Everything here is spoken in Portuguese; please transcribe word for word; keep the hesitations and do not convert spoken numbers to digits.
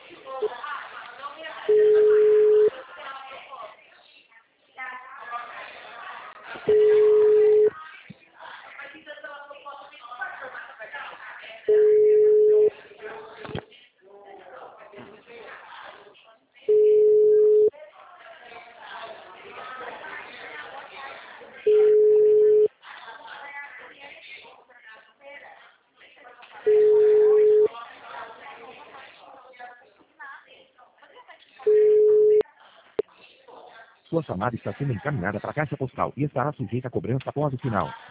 Sua chamada está sendo encaminhada para a caixa postal e estará sujeita a cobrança após o sinal.